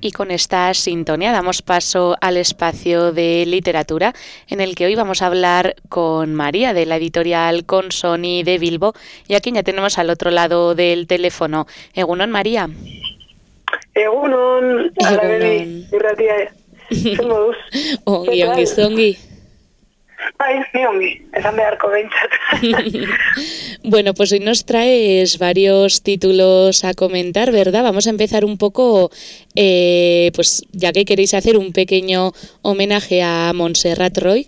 y con esta sintonía damos paso al espacio de literatura en el que hoy vamos a hablar con María de la editorial Consoni de Bilbo y a quien ya tenemos al otro lado del teléfono. Egunon, María. Egunon, ala bebi, irratia zengo duz. Ongi, zongi. Bai, ni ongi, esan beharko behintzat. Bueno, pues hoy nos traes varios títulos a comentar, ¿verdad? Vamos a empezar un poco, pues ya que queréis hacer un pequeño homenaje a Montserrat Roig,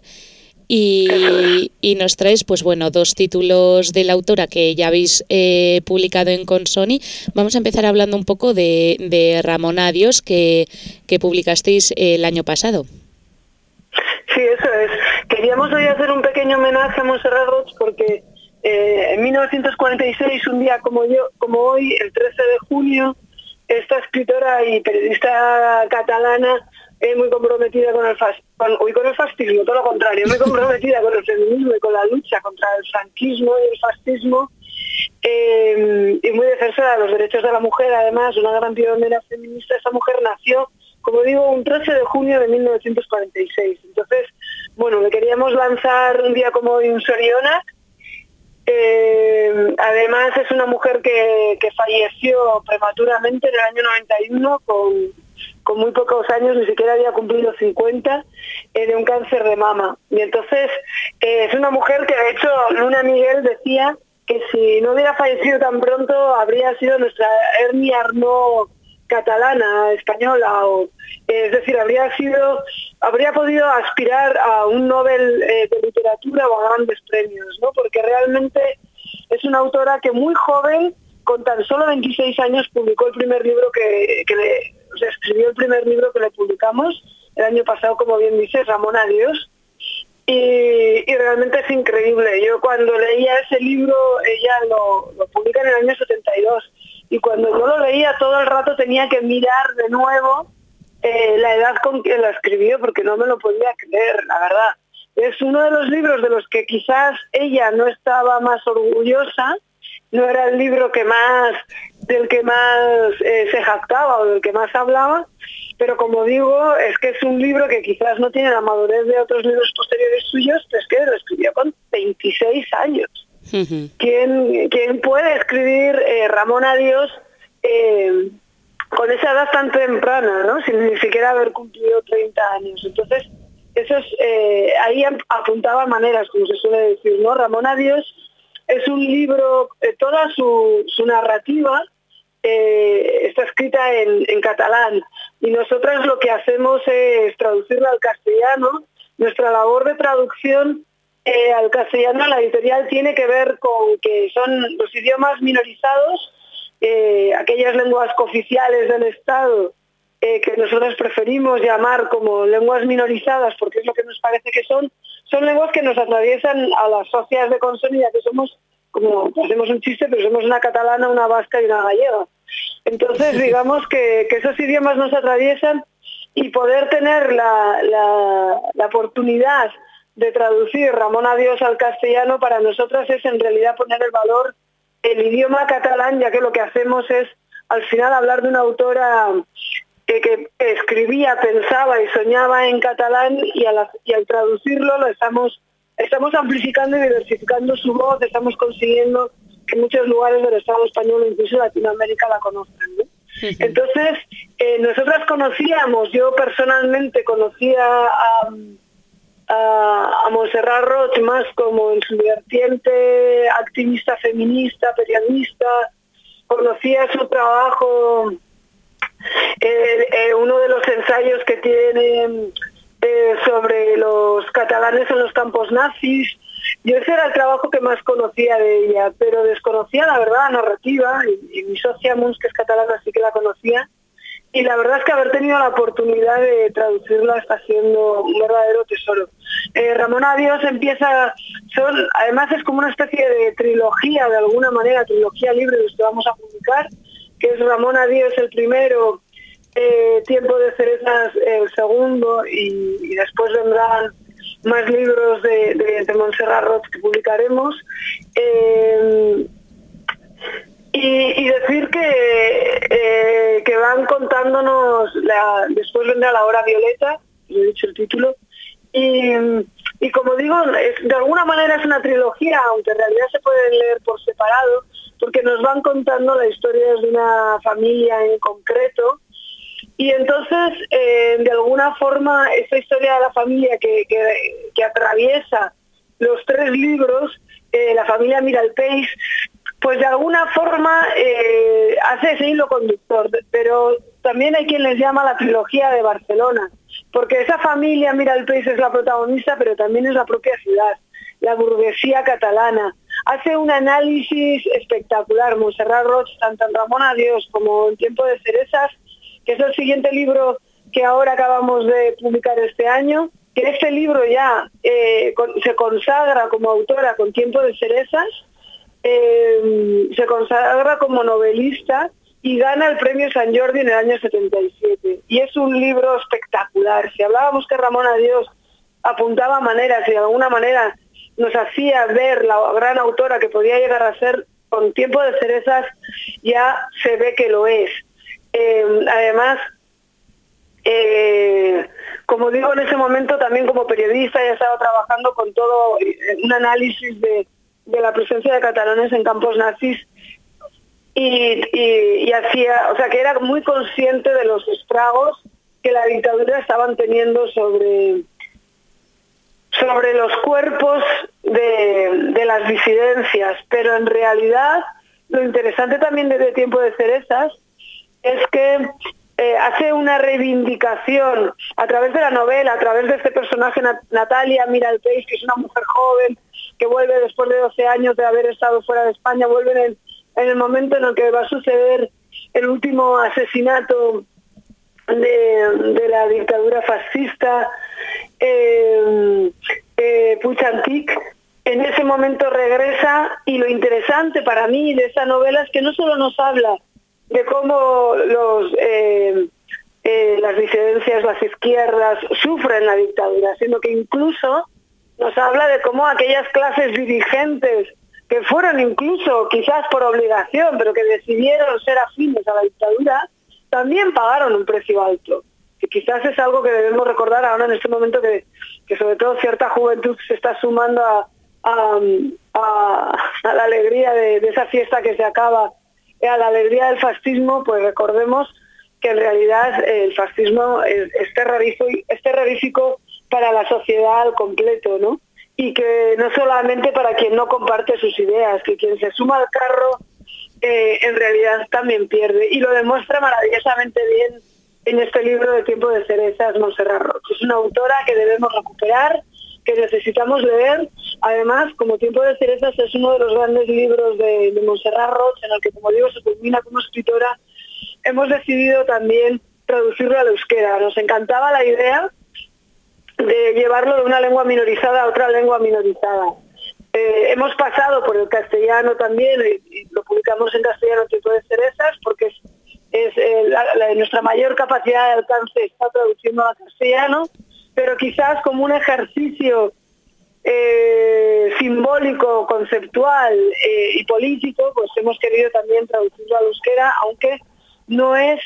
y nos traes, pues bueno, dos títulos de la autora que ya habéis publicado en Consoni. Vamos a empezar hablando un poco de Ramona Dios, que publicasteis el año pasado. Sí, eso es. Queríamos hoy hacer un pequeño homenaje a Montserrat Roig porque en 1946, un día como hoy, el 13 de junio, esta escritora y periodista catalana, muy comprometida con el fascismo, todo lo contrario, muy comprometida con el feminismo y con la lucha contra el franquismo y el fascismo, y muy defensora de los derechos de la mujer, además, una gran pionera feminista. Esta mujer nació, como digo, un 13 de junio de 1946. Entonces, bueno, le queríamos lanzar un día como hoy un Sorionak. Además, es una mujer que falleció prematuramente en el año 91 con muy pocos años, ni siquiera había cumplido 50, de un cáncer de mama. Y entonces es una mujer que, de hecho, Luna Miguel decía que si no hubiera fallecido tan pronto habría sido nuestra Ernie Arnaud catalana, española, es decir, habría podido aspirar a un Nobel de literatura o a grandes premios, ¿no? Porque realmente es una autora que muy joven, con tan solo 26 años, publicó el primer libro escribió el primer libro que le publicamos el año pasado, como bien dice, Ramona Dios, y realmente es increíble. Yo cuando leía ese libro, ella lo publica en el año 72, y cuando yo lo leía todo el rato tenía que mirar de nuevo la edad con que la escribió, porque no me lo podía creer, la verdad. Es uno de los libros de los que quizás ella no estaba más orgullosa, no era el libro del que más se jactaba o del que más hablaba, pero como digo, es que es un libro que quizás no tiene la madurez de otros libros posteriores suyos, pero es que lo escribió con 26 años. Uh-huh. ¿Quién puede escribir Ramona Dios con esa edad tan temprana, ¿no? Sin ni siquiera haber cumplido 30 años? Entonces, eso es, ahí apuntaba maneras, como se suele decir, ¿no? Ramona Dios es un libro, toda su narrativa está escrita en catalán, y nosotras lo que hacemos es traducirla al castellano. Nuestra labor de traducción al castellano, la editorial, tiene que ver con que son los idiomas minorizados, aquellas lenguas cooficiales del Estado, que nosotros preferimos llamar como lenguas minorizadas, porque es lo que nos parece que son lenguas que nos atraviesan a las socias de Consoni, ya que somos, como hacemos un chiste, pero somos una catalana, una vasca y una gallega. Entonces, digamos que esos idiomas nos atraviesan, y poder tener la oportunidad de traducir Ramona Dios al castellano para nosotras es en realidad poner el valor el idioma catalán, ya que lo que hacemos es al final hablar de una autora que escribía, pensaba y soñaba en catalán, y al traducirlo lo estamos amplificando y diversificando su voz, estamos consiguiendo que muchos lugares del Estado español, incluso Latinoamérica, la conozcan, ¿no? Entonces, nosotras yo personalmente conocía a Montserrat Roig más como en su vertiente activista feminista, periodista. Conocía su trabajo, uno de los ensayos que tiene sobre los catalanes en los campos nazis. Yo ese era el trabajo que más conocía de ella, pero desconocía la verdad la narrativa, y mi socia Mons, que es catalana, sí que la conocía. Y la verdad es que haber tenido la oportunidad de traducirla está siendo un verdadero tesoro. Ramona Dios además es como una especie de trilogía, de alguna manera, trilogía libre de los que vamos a publicar, que es Ramona Dios el primero, Tiempo de cerezas el segundo, y después vendrán más libros de Montserrat Roig que publicaremos. Y decir que van contándonos, después vendrá La Hora Violeta, he dicho el título, y como digo, de alguna manera es una trilogía, aunque en realidad se pueden leer por separado, porque nos van contando la historia de una familia en concreto, y entonces de alguna forma esa historia de la familia que atraviesa los 3 libros, la familia Miralpeix, pues de alguna forma hace ese hilo conductor, pero también hay quien les llama la trilogía de Barcelona, porque esa familia Miralpeix es la protagonista, pero también es la propia ciudad, la burguesía catalana. Hace un análisis espectacular, Montserrat Roig, tanto en Ramón Adiós como en Tiempo de Cerezas, que es el siguiente libro que ahora acabamos de publicar este año, que este libro ya se consagra como autora con Tiempo de Cerezas, se consagra como novelista y gana el premio Sant Jordi en el año 77. Y es un libro espectacular. Si hablábamos que Ramón Adiós apuntaba maneras y de alguna manera nos hacía ver la gran autora que podía llegar a ser, con Tiempo de Cerezas ya se ve que lo es. Además, como digo, en ese momento también como periodista ya estaba trabajando con todo un análisis de la presencia de catalanes en campos nazis y hacía, o sea, que era muy consciente de los estragos que la dictadura estaban teniendo sobre los cuerpos de las disidencias, pero en realidad lo interesante también de Tiempo de Cerezas es que hace una reivindicación a través de la novela, a través de este personaje Natalia Miralpeix, que es una mujer joven que vuelve después de 12 años de haber estado fuera de España, vuelve en el momento en el que va a suceder el último asesinato de la dictadura fascista, Puig Antic. En ese momento regresa, y lo interesante para mí de esa novela es que no solo nos habla de cómo las disidencias, las izquierdas sufren la dictadura, sino que incluso nos habla de cómo aquellas clases dirigentes que fueron incluso quizás por obligación, pero que decidieron ser afines a la dictadura, también pagaron un precio alto, que quizás es algo que debemos recordar ahora en este momento que sobre todo cierta juventud se está sumando a la alegría de esa fiesta que se acaba, a la alegría del fascismo. Pues recordemos que en realidad el fascismo es terrorífico para la sociedad al completo, ¿no? Y que no solamente para quien no comparte sus ideas, que quien se suma al carro en realidad también pierde. Y lo demuestra maravillosamente bien en este libro de Tiempo de Cerezas, Montserrat Roig. Es una autora que debemos recuperar, que necesitamos leer. Además, como Tiempo de Cerezas es uno de los grandes libros de Montserrat Roig, en el que, como digo, se culmina como escritora, hemos decidido también traducirlo al euskera. Nos encantaba la idea de llevarlo de una lengua minorizada a otra lengua minorizada. Hemos pasado por el castellano también, y lo publicamos en castellano Tiempo de Cerezas, porque nuestra mayor capacidad de alcance está traduciendo al castellano, pero quizás como un ejercicio simbólico, conceptual y político, pues hemos querido también traducirlo al euskera, aunque no es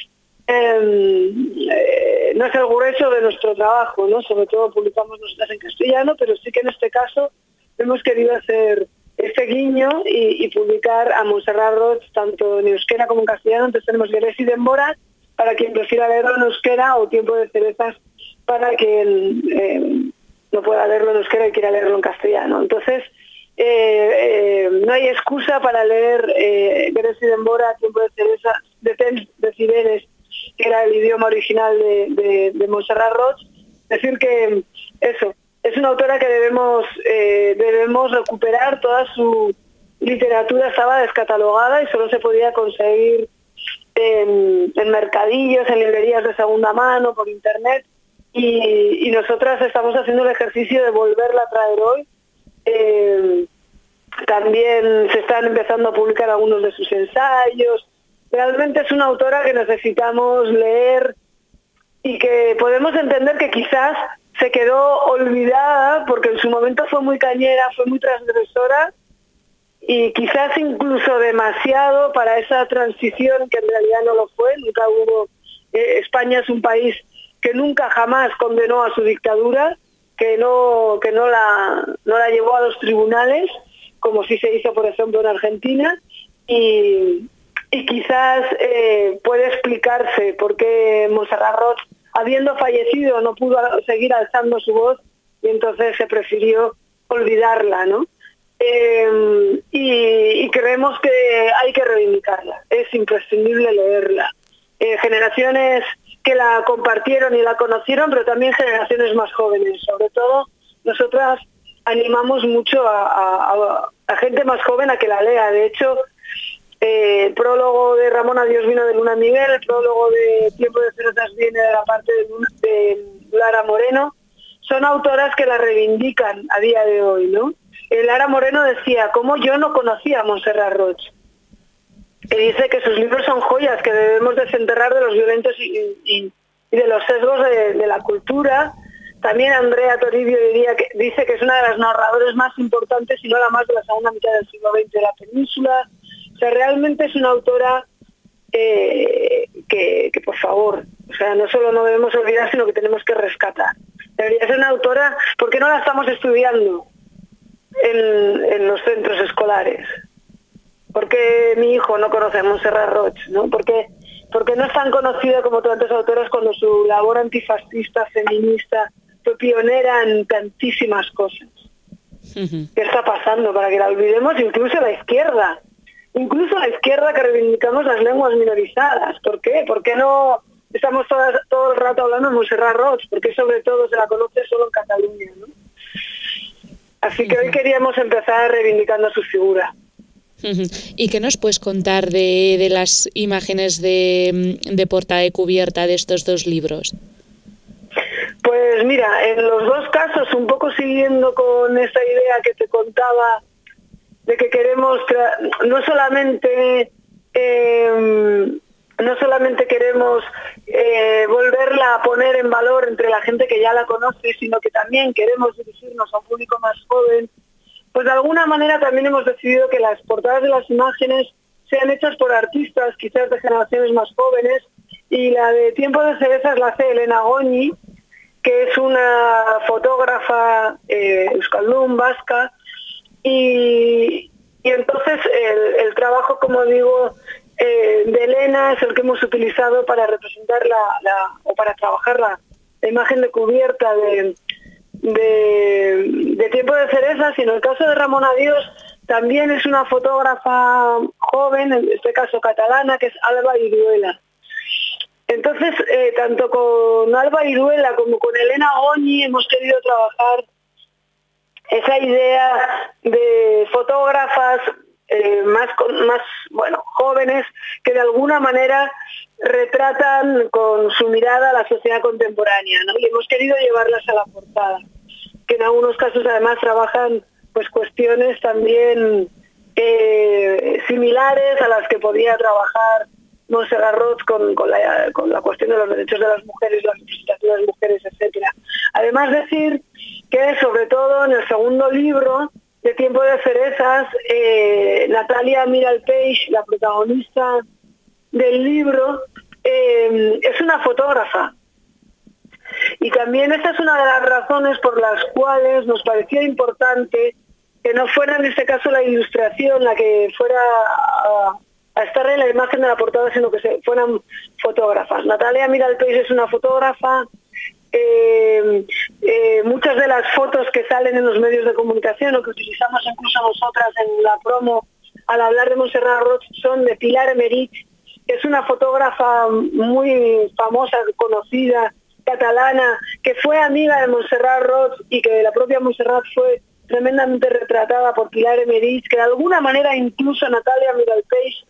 el grueso de nuestro trabajo, ¿no? Sobre todo publicamos nosotras en castellano, pero sí que en este caso hemos querido hacer este guiño y publicar a Montserrat Roig tanto en euskera como en castellano. Entonces tenemos Geresi Denbora para quien prefiera leerlo en euskera, o Tiempo de Cerezas para quien no pueda leerlo en euskera y quiera leerlo en castellano. Entonces no hay excusa para leer Geresi Denbora, Tiempo de Cerezas, de Temps de Cibeles, que era el idioma original de Montserrat Roig. Decir que eso, es una autora que debemos recuperar. Toda su literatura estaba descatalogada y solo se podía conseguir en mercadillos, en librerías de segunda mano, por internet, y nosotras estamos haciendo el ejercicio de volverla a traer hoy. También se están empezando a publicar algunos de sus ensayos. Realmente es una autora que necesitamos leer y que podemos entender que quizás se quedó olvidada porque en su momento fue muy cañera, fue muy transgresora y quizás incluso demasiado para esa transición que en realidad no lo fue, nunca hubo. España es un país que nunca jamás condenó a su dictadura, que no la llevó a los tribunales, como sí se hizo, por ejemplo, en Argentina, y quizás puede explicarse por qué Montserrat Roig, habiendo fallecido, no pudo seguir alzando su voz y entonces se prefirió olvidarla, ¿no? Y creemos que hay que reivindicarla, es imprescindible leerla. Generaciones que la compartieron y la conocieron, pero también generaciones más jóvenes. Sobre todo, nosotras animamos mucho a gente más joven a que la lea. De hecho, el prólogo de Ramona Dios vino de Luna Miguel, el prólogo de Tiempo de Cerezas viene de la parte de Lara Moreno. Son autoras que la reivindican a día de hoy, ¿no? Lara Moreno decía, ¿cómo yo no conocía a Montserrat Roig? Que dice que sus libros son joyas que debemos desenterrar de los violentos y de los sesgos de la cultura. También Andrea Toribio dice que es una de las narradoras más importantes, si no la más, de la segunda mitad del siglo XX de la península. O sea, realmente es una autora que por favor, o sea, no solo no debemos olvidar, sino que tenemos que rescatar. Debería ser una autora, ¿por qué no la estamos estudiando en los centros escolares? ¿Por qué mi hijo no conoce a Montserrat Roig, ¿no? Porque no es tan conocida como tantas autoras cuando su labor antifascista, feminista, fue pionera en tantísimas cosas. ¿Qué está pasando para que la olvidemos? Incluso la izquierda que reivindicamos las lenguas minorizadas. ¿Por qué? ¿Por qué no estamos todo el rato hablando de Montserrat Roig? Porque sobre todo se la conoce solo en Cataluña, ¿no? Así que hoy queríamos empezar reivindicando su figura. ¿Y qué nos puedes contar de las imágenes de portada y cubierta de estos dos libros? Pues mira, en los dos casos, un poco siguiendo con esa idea que te contaba, de que queremos no solamente queremos volverla a poner en valor entre la gente que ya la conoce, sino que también queremos dirigirnos a un público más joven. Pues de alguna manera también hemos decidido que las portadas de las imágenes sean hechas por artistas, quizás de generaciones más jóvenes, y la de Tiempo de Cerezas la hace Elena Goñi, que es una fotógrafa euskaldun, vasca, y entonces el trabajo, como digo, de Elena es el que hemos utilizado para representar o para trabajar la imagen de cubierta de Tiempo de Cerezas, y en el caso de Ramona Dios también es una fotógrafa joven, en este caso catalana, que es Alba Iruela. Entonces, tanto con Alba Iruela como con Elena Goñi hemos querido trabajar esa idea de fotógrafas más jóvenes que de alguna manera retratan con su mirada la sociedad contemporánea, ¿no? Y hemos querido llevarlas a la portada, que en algunos casos además trabajan pues cuestiones también similares a las que podía trabajar Montserrat Roig con la cuestión de los derechos de las mujeres, la representación de las mujeres, etcétera. Además decir que sobre todo en el segundo libro de Tiempo de Cerezas, Natalia Miralpeix, la protagonista del libro, es una fotógrafa. Y también esta es una de las razones por las cuales nos parecía importante que no fuera en este caso la ilustración la que fuera a estar en la imagen de la portada, sino que fueran fotógrafas. Natalia Miralpeix es una fotógrafa. Muchas de las fotos que salen en los medios de comunicación o que utilizamos incluso nosotras en la promo al hablar de Montserrat Roig son de Pilar Emerich, que es una fotógrafa muy famosa, conocida, catalana, que fue amiga de Montserrat Roig y que la propia Montserrat fue tremendamente retratada por Pilar Emerich, que de alguna manera incluso Natalia Miralpeix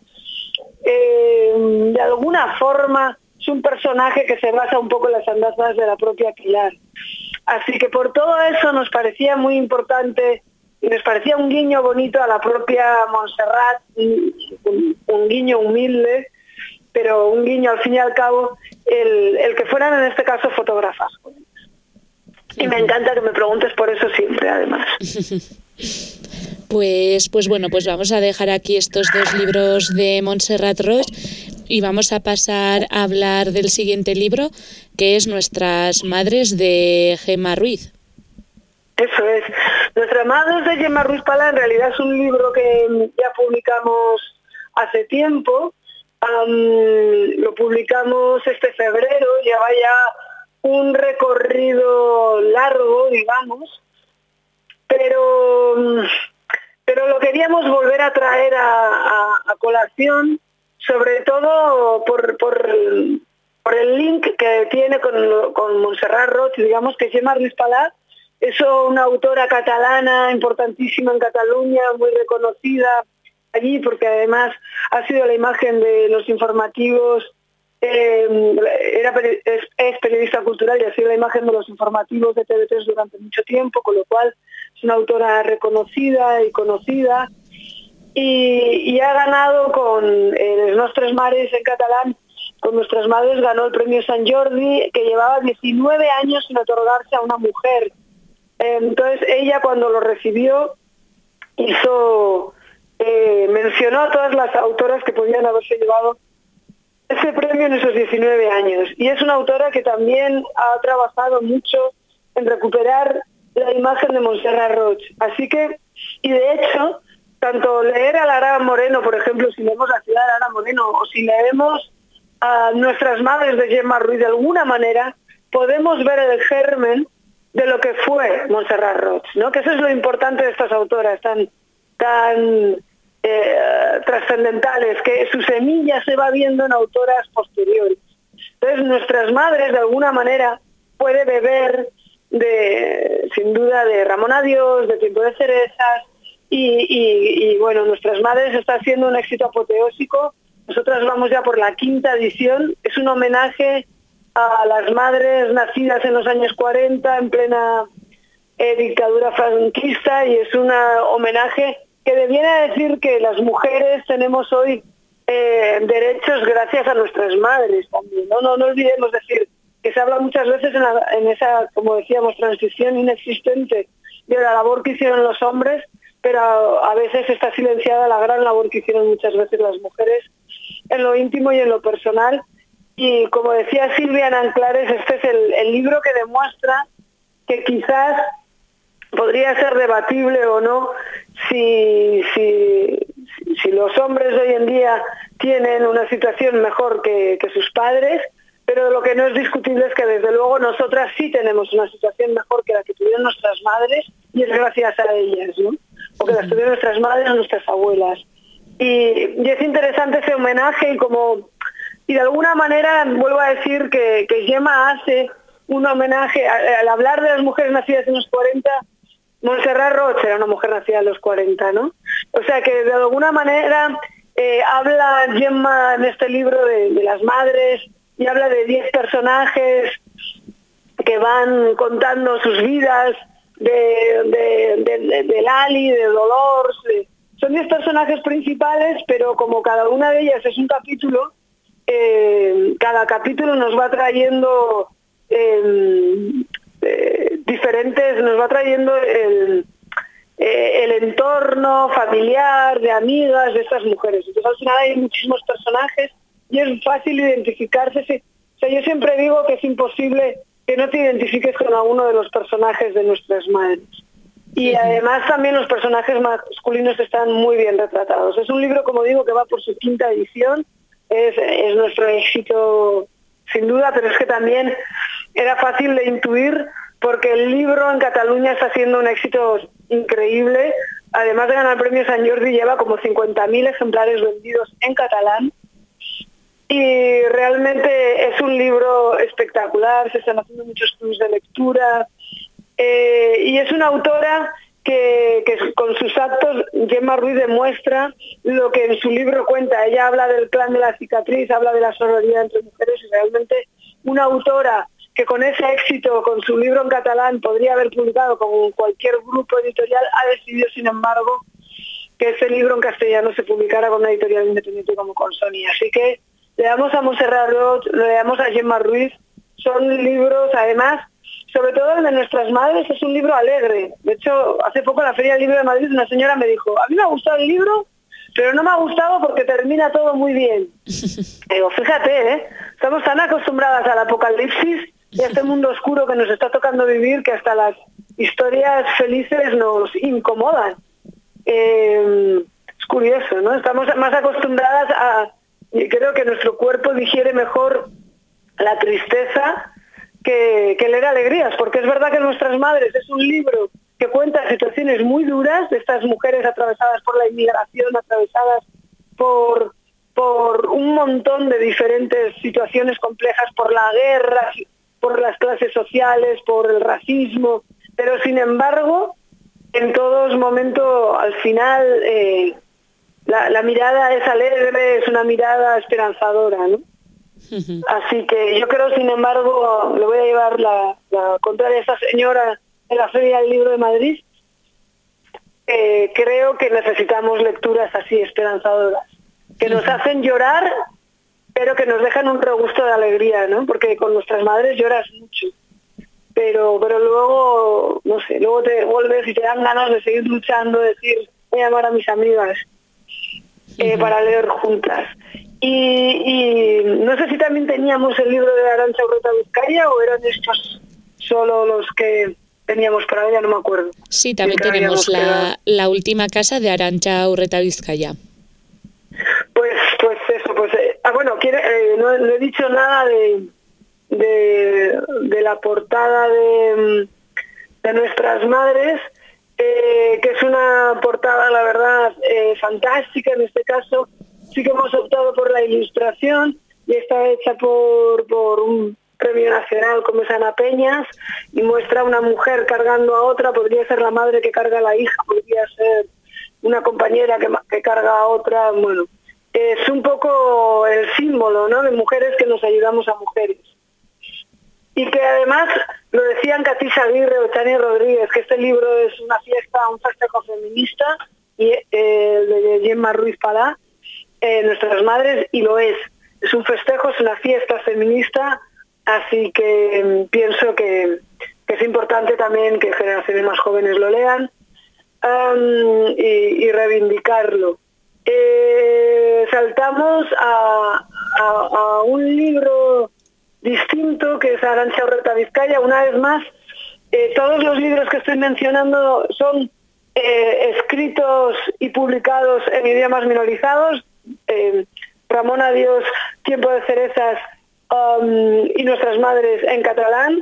de alguna forma es un personaje que se basa un poco en las andanzas de la propia Pilar. Así que por todo eso nos parecía muy importante y nos parecía un guiño bonito a la propia Montserrat, un guiño humilde, pero un guiño al fin y al cabo, el que fueran en este caso fotógrafas. Y me encanta que me preguntes por eso siempre, además. Pues bueno, pues vamos a dejar aquí estos 2 libros de Montserrat Roig y vamos a pasar a hablar del siguiente libro, que es Nuestras Madres, de Gemma Ruiz. Eso es. Nuestras Madres, de Gemma Ruiz Palá, en realidad es un libro que ya publicamos hace tiempo. Lo publicamos este febrero, lleva ya un recorrido largo, digamos, pero lo queríamos volver a traer a colación, sobre todo por el link que tiene con Montserrat Roig, digamos, que Gemma Ruiz Palá es una autora catalana importantísima en Cataluña, muy reconocida allí, porque además ha sido la imagen de los informativos, es periodista cultural y ha sido la imagen de los informativos de TV3 durante mucho tiempo, con lo cual es una autora reconocida y conocida, y ha ganado con Les Nostres Mares en catalán, con Nuestras Madres ganó el premio Sant Jordi, que llevaba 19 años sin otorgarse a una mujer. Entonces ella, cuando lo recibió, mencionó a todas las autoras que podían haberse llevado ese premio en esos 19 años. Y es una autora que también ha trabajado mucho en recuperar la imagen de Montserrat Roig. Así que, y de hecho, tanto leer a Lara Moreno, por ejemplo, si leemos La ciudad de Lara Moreno, o si leemos a Nuestras Madres de Gemma Ruiz, de alguna manera podemos ver el germen de lo que fue Montserrat Roig, ¿no? Que eso es lo importante de estas autoras tan trascendentales, que su semilla se va viendo en autoras posteriores. Entonces, Nuestras Madres, de alguna manera, puede beber sin duda, de Ramón Adiós, de Tiempo de cerezas, y bueno, Nuestras Madres está haciendo un éxito apoteósico. Nosotras vamos ya por la 5ª edición. Es un homenaje a las madres nacidas en los años 40, en plena dictadura franquista, y es un homenaje que viene a decir que las mujeres tenemos hoy derechos gracias a nuestras madres también, ¿no? No olvidemos decir que se habla muchas veces en esa, como decíamos, transición inexistente de la labor que hicieron los hombres, pero a veces está silenciada la gran labor que hicieron muchas veces las mujeres en lo íntimo y en lo personal. Y como decía Silvia en Anclares, este es el libro que demuestra que quizás podría ser debatible o no si los hombres de hoy en día tienen una situación mejor que sus padres, pero lo que no es discutible es que desde luego nosotras sí tenemos una situación mejor que la que tuvieron nuestras madres, y es gracias a ellas, ¿no? Porque las tuvieron nuestras madres o nuestras abuelas. Y es interesante ese homenaje, y de alguna manera vuelvo a decir que Gemma hace un homenaje al hablar de las mujeres nacidas en los 40. Montserrat Roig era una mujer nacida en los 40, ¿no? O sea que de alguna manera habla Gemma en este libro de las madres, y habla de 10 personajes que van contando sus vidas, de Lali, de Dolors. Son 10 personajes principales, pero como cada una de ellas es un capítulo, cada capítulo nos va trayendo diferentes, nos va trayendo el entorno familiar, de amigas de estas mujeres. Entonces al final hay muchísimos personajes y es fácil identificarse. O sea, yo siempre digo que es imposible que no te identifiques con alguno de los personajes de Nuestras Madres. Y además también los personajes masculinos están muy bien retratados. Es un libro, como digo, que va por su 5ª edición. Es nuestro éxito sin duda, pero es que también era fácil de intuir, porque el libro en Cataluña está haciendo un éxito increíble. Además de ganar el premio Sant Jordi, lleva como 50.000 ejemplares vendidos en catalán, y realmente es un libro espectacular. Se están haciendo muchos clubs de lectura, y es una autora que con sus actos, Gemma Ruiz demuestra lo que en su libro cuenta. Ella habla del clan de la cicatriz, habla de la sororidad entre mujeres, y realmente una autora que con ese éxito, con su libro en catalán, podría haber publicado con cualquier grupo editorial, ha decidido, sin embargo, que ese libro en castellano se publicara con una editorial independiente como Consoni. Así que le damos a Montserrat Roig, le damos a Gemma Ruiz. Son libros, además, sobre todo el de Nuestras Madres, es un libro alegre. De hecho, hace poco en la Feria del Libro de Madrid una señora me dijo, a mí me ha gustado el libro, pero no me ha gustado porque termina todo muy bien. Digo, fíjate, estamos tan acostumbradas al apocalipsis y a este mundo oscuro que nos está tocando vivir que hasta las historias felices nos incomodan. Es curioso, ¿no? Estamos más acostumbradas a... Y creo que nuestro cuerpo digiere mejor la tristeza que leer alegrías, porque es verdad que Nuestras Madres es un libro que cuenta situaciones muy duras de estas mujeres atravesadas por la inmigración, atravesadas por un montón de diferentes situaciones complejas, por la guerra, por las clases sociales, por el racismo, pero sin embargo, en todos momentos, al final, la mirada es alegre, es una mirada esperanzadora, ¿no? Así que yo creo, sin embargo, le voy a llevar la contraria a esta señora en la Feria del Libro de Madrid. Creo que necesitamos lecturas así esperanzadoras, que nos hacen llorar, pero que nos dejan un regusto de alegría, ¿no? Porque con Nuestras Madres lloras mucho, pero luego, no sé, luego te vuelves y te dan ganas de seguir luchando, de decir, voy a llamar a mis amigas para leer juntas. Y no sé si también teníamos el libro de Arantxa Urreta Vizcaya o eran estos solo los que teníamos por ahí, ya no me acuerdo. Sí, también tenemos la última casa de Arantxa Urreta Vizcaya. Pues eso, bueno, no he dicho nada de la portada de Nuestras Madres, que es una portada, la verdad, fantástica. En este caso sí que hemos optado por la ilustración y está hecha por un premio nacional como es Ana Peñas y muestra a una mujer cargando a otra. Podría ser la madre que carga a la hija, podría ser una compañera que carga a otra. Bueno, es un poco el símbolo, ¿no?, de mujeres que nos ayudamos a mujeres. Y que además, lo decían Catisa Aguirre o Chani Rodríguez, que este libro es una fiesta, un festejo feminista, y de Gemma Ruiz Palá, Nuestras Madres, y lo es. Es un festejo, es una fiesta feminista, así que pienso que es importante también que generaciones más jóvenes lo lean y reivindicarlo. Saltamos a un libro distinto que es Arantxa Urreta Vizcaya. Una vez más, todos los libros que estoy mencionando son escritos y publicados en idiomas minorizados. Ramón Adiós, Tiempo de cerezas y Nuestras Madres en catalán,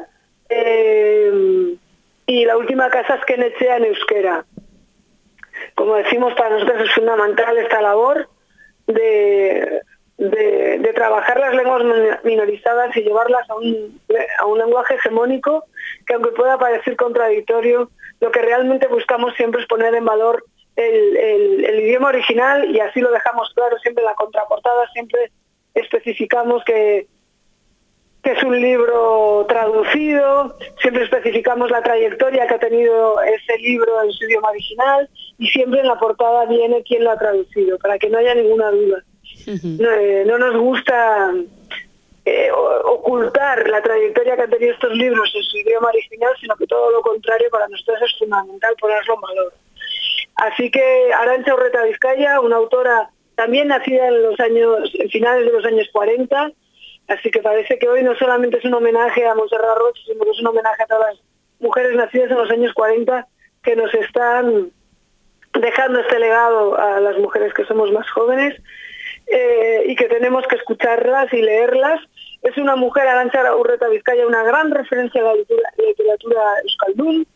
y La última casa es que Nechea en euskera. Como decimos, para nosotros es fundamental esta labor de trabajar las lenguas minorizadas y llevarlas a un lenguaje hegemónico que, aunque pueda parecer contradictorio, lo que realmente buscamos siempre es poner en valor el idioma original, y así lo dejamos claro siempre en la contraportada. Siempre especificamos que es un libro traducido, siempre especificamos la trayectoria que ha tenido ese libro en su idioma original, y siempre en la portada viene quién lo ha traducido, para que no haya ninguna duda. No nos gusta ocultar la trayectoria que han tenido estos libros en su idioma original, sino que todo lo contrario, para nosotros es fundamental ponerlo en valor. Así que Arantxa Urreta Vizcaya, una autora también nacida en finales de los años 40, así que parece que hoy no solamente es un homenaje a Montserrat Roig, sino que es un homenaje a todas las mujeres nacidas en los años 40 que nos están dejando este legado a las mujeres que somos más jóvenes, y que tenemos que escucharlas y leerlas. Es una mujer, Arantxa Urreta Vizcaya, una gran referencia a la literatura euskaldun.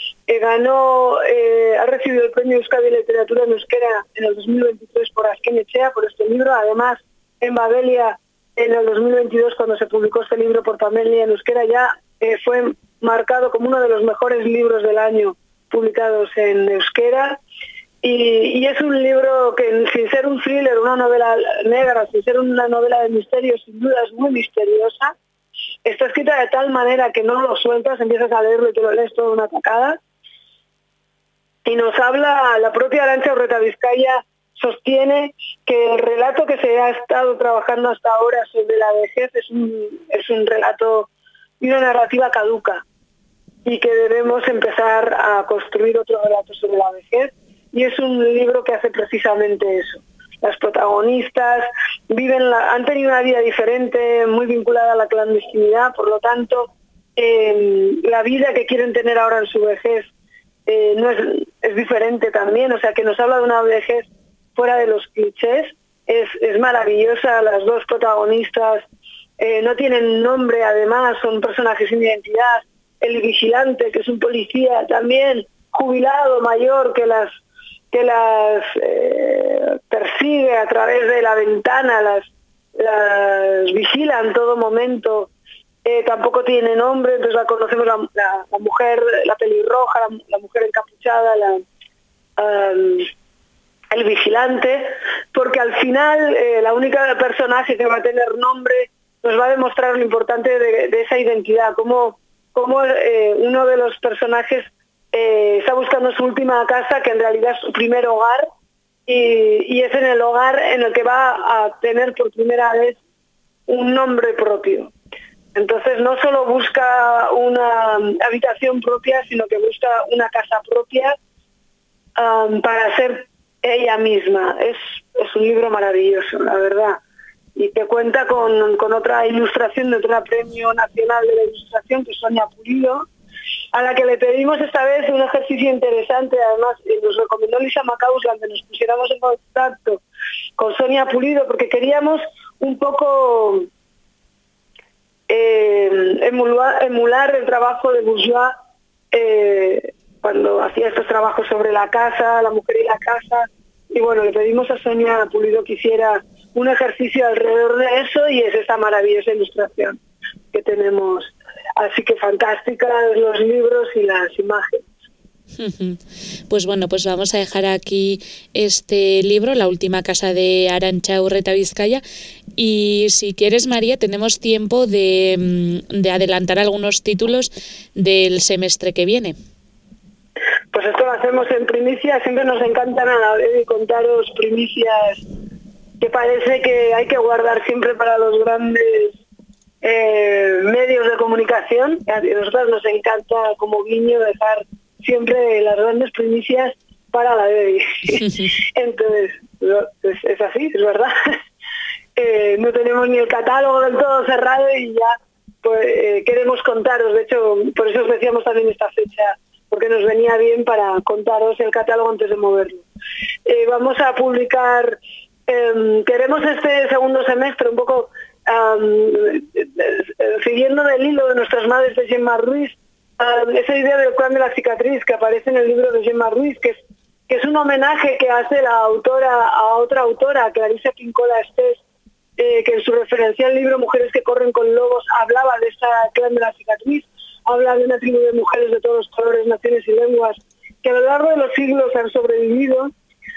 Ha recibido el premio Euskadi de Literatura en Euskera en el 2023 por Azken Etxea, por este libro. Además, en Babelia, en el 2022, cuando se publicó este libro por Pamelia en Euskera, ya fue marcado como uno de los mejores libros del año publicados en euskera. Y es un libro que, sin ser un thriller, una novela negra, sin ser una novela de misterio, sin duda es muy misteriosa. Está escrita de tal manera que no lo sueltas, empiezas a leerlo y te lo lees todo una tacada. Y nos habla, la propia Arantxa Urreta Vizcaya sostiene que el relato que se ha estado trabajando hasta ahora sobre la vejez es un relato y una narrativa caduca, y que debemos empezar a construir otro relato sobre la vejez. Y es un libro que hace precisamente eso. Las protagonistas han tenido una vida diferente, muy vinculada a la clandestinidad, por lo tanto, la vida que quieren tener ahora en su vejez es diferente también, o sea que nos habla de una vejez fuera de los clichés. Es maravillosa. Las dos protagonistas no tienen nombre, además son personajes sin identidad. El vigilante, que es un policía también jubilado, mayor, que las persigue a través de la ventana, las vigila en todo momento, tampoco tiene nombre, entonces la conocemos, la mujer, la pelirroja, la mujer encapuchada, el vigilante, porque al final la única personaje que va a tener nombre nos va a demostrar lo importante de esa identidad, cómo uno de los personajes está buscando su última casa, que en realidad es su primer hogar, y es en el hogar en el que va a tener por primera vez un nombre propio. Entonces no solo busca una habitación propia, sino que busca una casa propia para ser ella misma. Es un libro maravilloso, la verdad. Y que cuenta con otra ilustración de otra Premio Nacional de la Ilustración, que es Sonia Pulido, a la que le pedimos esta vez un ejercicio interesante. Además, nos recomendó Lisa Macausland que nos pusiéramos en contacto con Sonia Pulido, porque queríamos un poco emular el trabajo de Bourgeois cuando hacía estos trabajos sobre la casa, la mujer y la casa. Y bueno, le pedimos a Sonia Pulido que hiciera un ejercicio alrededor de eso, y es esta maravillosa ilustración que tenemos. Así que fantásticas los libros y las imágenes. Pues bueno, pues vamos a dejar aquí este libro, La última casa de Arantxa Urreta Vizcaya, y si quieres, María, tenemos tiempo de adelantar algunos títulos del semestre que viene. Pues esto lo hacemos en primicia. Siempre nos encantan a la hora de contaros primicias que parece que hay que guardar siempre para los grandes medios de comunicación. A nosotros nos encanta, como guiño, dejar siempre las grandes primicias para la baby. Entonces, es así, es verdad. No tenemos ni el catálogo del todo cerrado y ya pues, queremos contaros. De hecho, por eso os decíamos también esta fecha, porque nos venía bien para contaros el catálogo antes de moverlo. Vamos a publicar, queremos este segundo semestre un poco siguiendo del hilo de nuestras madres de Gemma Ruiz, esa idea del clan de la cicatriz que aparece en el libro de Gemma Ruiz, que es un homenaje que hace la autora a otra autora, Clarice Pincola Estés, que en su referencial libro Mujeres que corren con lobos hablaba de esta clan de la cicatriz, habla de una tribu de mujeres de todos los colores, naciones y lenguas que a lo largo de los siglos han sobrevivido.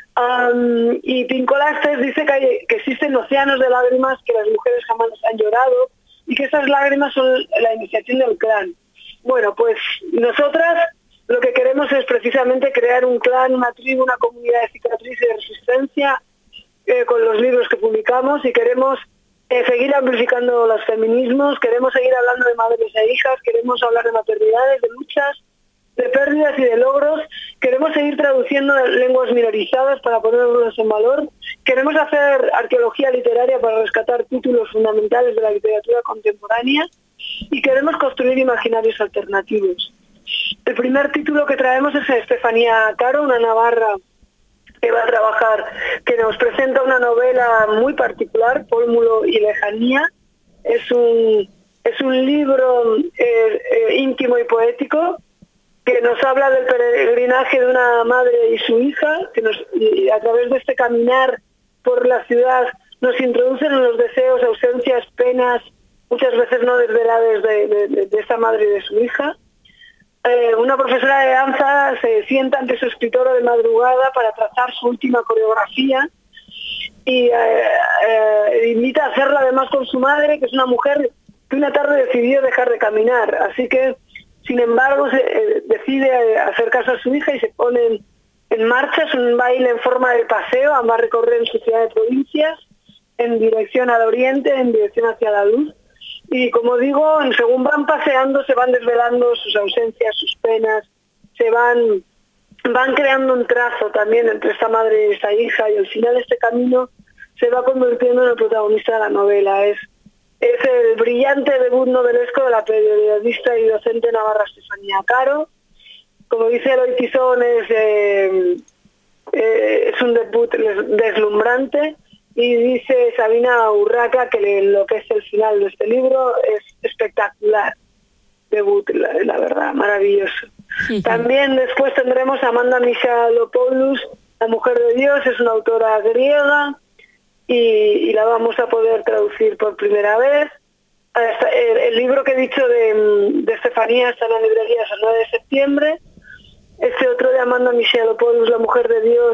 Y Pincola Estés dice que existen océanos de lágrimas que las mujeres jamás han llorado y que esas lágrimas son la iniciación del clan. Bueno, pues nosotras lo que queremos es precisamente crear un clan, una tribu, una comunidad de cicatriz y de resistencia con los libros que publicamos, y queremos seguir amplificando los feminismos, queremos seguir hablando de madres e hijas, queremos hablar de maternidades, de luchas, de pérdidas y de logros, queremos seguir traduciendo lenguas minorizadas para ponerlos en valor, queremos hacer arqueología literaria para rescatar títulos fundamentales de la literatura contemporánea y queremos construir imaginarios alternativos. El primer título que traemos es Estefanía Caro, una navarra que va a trabajar, que nos presenta una novela muy particular, Pómulo y lejanía. Es un libro íntimo y poético que nos habla del peregrinaje de una madre y su hija, y a través de este caminar por la ciudad nos introducen en los deseos, ausencias, penas, muchas veces no desveladas de esta madre y de su hija. Una profesora de danza se sienta ante su escritora de madrugada para trazar su última coreografía y invita a hacerla además con su madre, que es una mujer que una tarde decidió dejar de caminar. Así que, sin embargo, decide hacer caso a su hija y se ponen en marcha. Es un baile en forma de paseo, ambas recorren su ciudad de provincias en dirección al oriente, en dirección hacia la luz. Y como digo, según van paseando se van desvelando sus ausencias, sus penas, van creando un trazo también entre esta madre y esta hija, y al final este camino se va convirtiendo en el protagonista de la novela. Es el brillante debut novelesco de la periodista y docente navarra Estefanía Caro. Como dice Eloy Tizón, es un debut deslumbrante, y dice Sabina Urraca que lo que es el final de este libro es espectacular. Debut, la verdad, maravilloso. También después tendremos a Amanda Michalopoulos, La mujer de Dios, es una autora griega, y la vamos a poder traducir por primera vez. El libro que he dicho de Estefanía está en la librería el 9 de septiembre. Este otro de Amanda Michalopoulos, La mujer de Dios,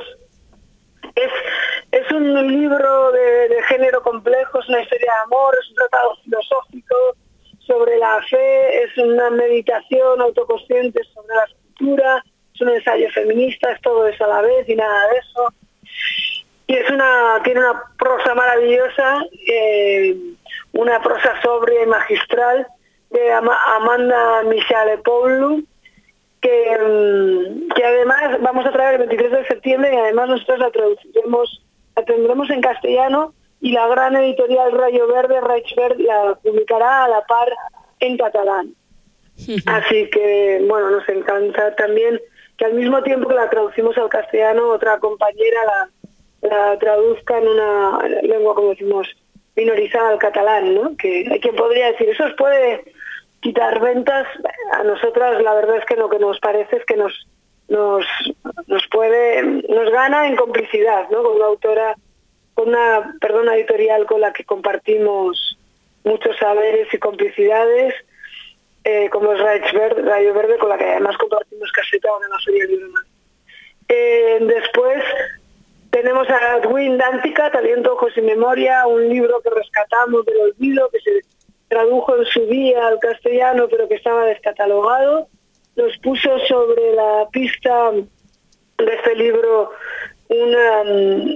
es un libro de género complejo, es una historia de amor, es un tratado filosófico sobre la fe, es una meditación autoconsciente sobre la escritura, es un ensayo feminista, es todo eso a la vez y nada de eso. Y tiene una prosa maravillosa, una prosa sobria y magistral de Amanda Michalopoulos, que además vamos a traer el 23 de septiembre, y además nosotros la tendremos en castellano, y la gran editorial Rayo Verde, Raig la publicará a la par en catalán. Así que, bueno, nos encanta también que al mismo tiempo que la traducimos al castellano, otra compañera la traduzca en una lengua, como decimos, minorizada al catalán, ¿no? Que hay quien podría decir, eso os puede quitar ventas. A nosotras la verdad es que lo que nos parece es que nos gana en complicidad, ¿no? Con una autora, con una editorial con la que compartimos muchos saberes y complicidades, como es Rayo Verde, con la que además compartimos caseta en la Feria Libre. Después tenemos a Edwin Dántica, Talento, Ojos y Memoria, un libro que rescatamos del olvido, que se tradujo en su día al castellano, pero que estaba descatalogado. Nos puso sobre la pista de este libro una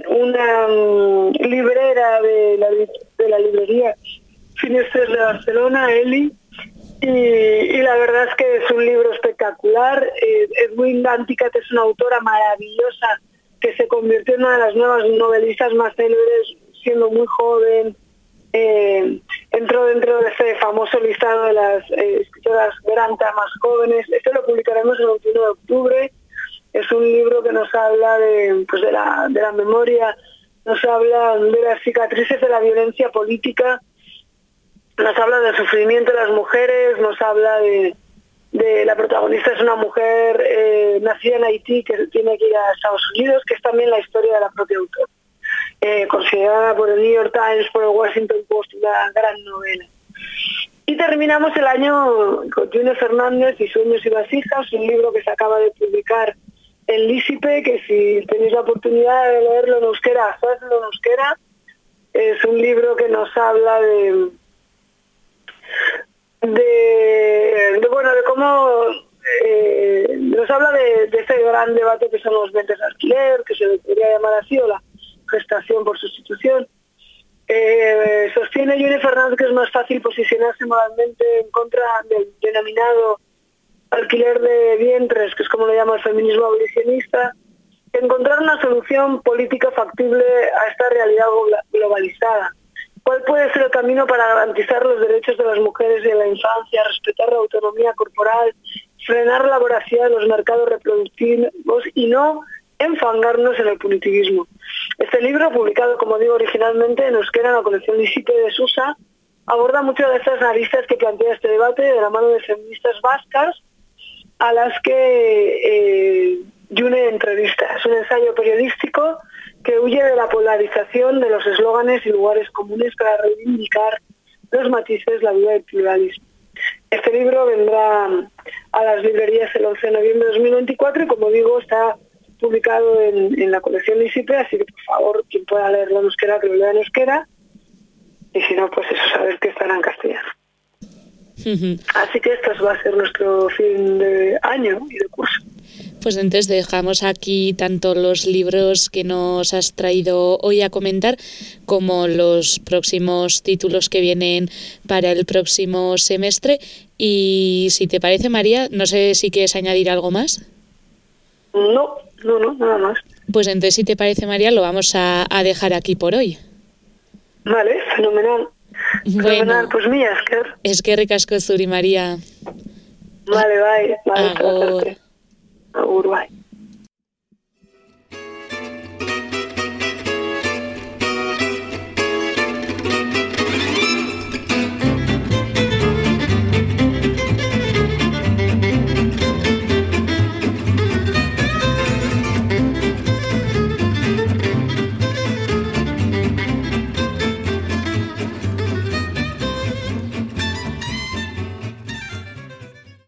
librera de la librería Finester de Barcelona, Eli, y la verdad es que es un libro espectacular. Edwin Dántica es una autora maravillosa que se convirtió en una de las nuevas novelistas más célebres siendo muy joven. Entró dentro de ese famoso listado de las escritoras Granta más jóvenes. Esto lo publicaremos el 21 de octubre. Es un libro que nos habla de la memoria, nos habla de las cicatrices de la violencia política, nos habla del sufrimiento de las mujeres, nos habla de la protagonista es una mujer nacida en Haití que tiene que ir a Estados Unidos, que es también la historia de la propia autora. Considerada por el New York Times, por el Washington Post, una gran novela. Y terminamos el año con June Fernández y Sueños y vasijas, un libro que se acaba de publicar en Lísipe, que si tenéis la oportunidad de leerlo en euskera, hacedlo en euskera. Es un libro que nos habla de cómo nos habla de ese gran debate que son los ventas de alquiler, que se podría llamar así, o la gestación por sustitución. Sostiene June Fernández que es más fácil posicionarse moralmente en contra del denominado alquiler de vientres, que es como lo llama el feminismo abolicionista, encontrar una solución política factible a esta realidad globalizada. ¿Cuál puede ser el camino para garantizar los derechos de las mujeres y de la infancia, respetar la autonomía corporal, frenar la voracidad de los mercados reproductivos y no enfangarnos en el punitivismo? Este libro, publicado, como digo, originalmente en euskera en la colección Lísipe de Susa, aborda muchas de estas aristas que plantea este debate de la mano de feministas vascas, a las que June entrevista. Es un ensayo periodístico que huye de la polarización de los eslóganes y lugares comunes para reivindicar los matices, la vida y el pluralismo. Este libro vendrá a las librerías el 11 de noviembre de 2024 y, como digo, está publicado en la colección Lísipe, así que, por favor, quien pueda leerlo en euskera, que lo lea en euskera, y si no, pues eso, saber que estará en castellano. Así que esto va a ser nuestro fin de año y de curso. Pues entonces dejamos aquí tanto los libros que nos has traído hoy a comentar como los próximos títulos que vienen para el próximo semestre. Y si te parece, María, no sé si quieres añadir algo más. No, nada más. Pues entonces, si te parece, María, lo vamos a dejar aquí por hoy. Vale, fenomenal. Bueno, Fenomenal, pues mila esker. Eskerrik asko zuri, María. Vale, bai, Agur. Agur, bai.